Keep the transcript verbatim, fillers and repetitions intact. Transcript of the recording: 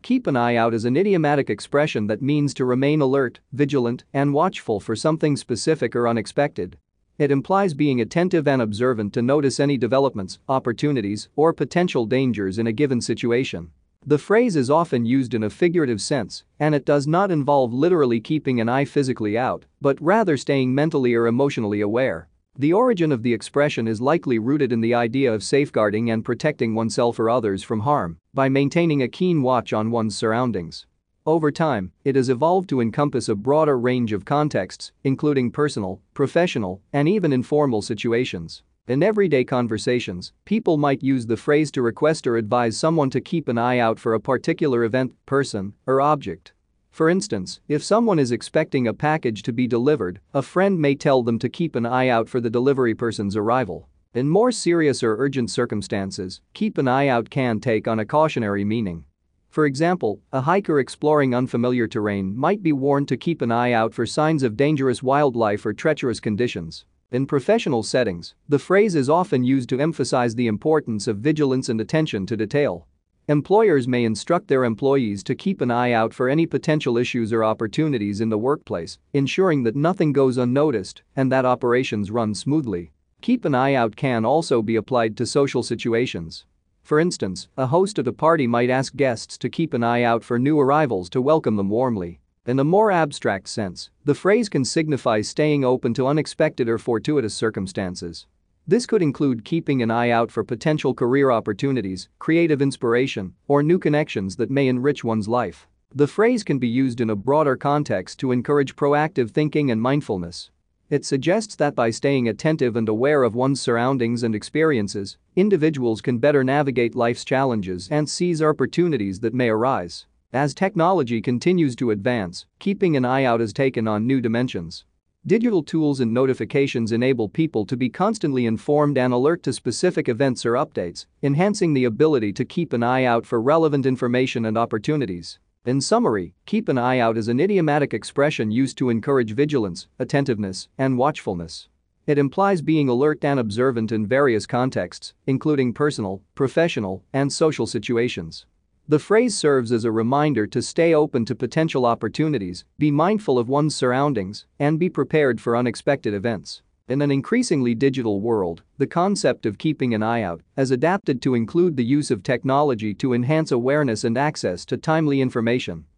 Keep an eye out is an idiomatic expression that means to remain alert, vigilant, and watchful for something specific or unexpected. It implies being attentive and observant to notice any developments, opportunities, or potential dangers in a given situation. The phrase is often used in a figurative sense, and it does not involve literally keeping an eye physically out, but rather staying mentally or emotionally aware. The origin of the expression is likely rooted in the idea of safeguarding and protecting oneself or others from harm by maintaining a keen watch on one's surroundings. Over time, it has evolved to encompass a broader range of contexts, including personal, professional, and even informal situations. In everyday conversations, people might use the phrase to request or advise someone to keep an eye out for a particular event, person, or object. For instance, if someone is expecting a package to be delivered, a friend may tell them to keep an eye out for the delivery person's arrival. In more serious or urgent circumstances, keep an eye out can take on a cautionary meaning. For example, a hiker exploring unfamiliar terrain might be warned to keep an eye out for signs of dangerous wildlife or treacherous conditions. In professional settings, the phrase is often used to emphasize the importance of vigilance and attention to detail. Employers may instruct their employees to keep an eye out for any potential issues or opportunities in the workplace, ensuring that nothing goes unnoticed and that operations run smoothly. Keep an eye out can also be applied to social situations. For instance, a host at a party might ask guests to keep an eye out for new arrivals to welcome them warmly. In a more abstract sense, the phrase can signify staying open to unexpected or fortuitous circumstances. This could include keeping an eye out for potential career opportunities, creative inspiration, or new connections that may enrich one's life. The phrase can be used in a broader context to encourage proactive thinking and mindfulness. It suggests that by staying attentive and aware of one's surroundings and experiences, individuals can better navigate life's challenges and seize opportunities that may arise. As technology continues to advance, keeping an eye out has taken on new dimensions. Digital tools and notifications enable people to be constantly informed and alert to specific events or updates, enhancing the ability to keep an eye out for relevant information and opportunities. In summary, keep an eye out is an idiomatic expression used to encourage vigilance, attentiveness, and watchfulness. It implies being alert and observant in various contexts, including personal, professional, and social situations. The phrase serves as a reminder to stay open to potential opportunities, be mindful of one's surroundings, and be prepared for unexpected events. In an increasingly digital world, the concept of keeping an eye out has adapted to include the use of technology to enhance awareness and access to timely information.